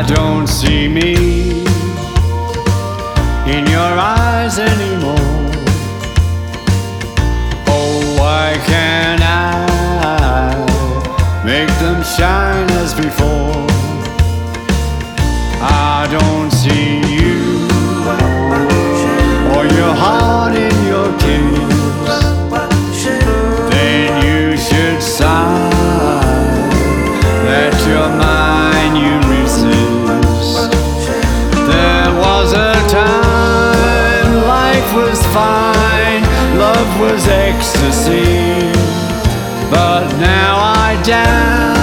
don't see me in your eyes anymore. Oh, why can't I make them shine as before? I don't see you or your heart in your kiss. Then you should sigh that you're mine, you resist. There was a time life was fine, love was ecstasy, but now I doubt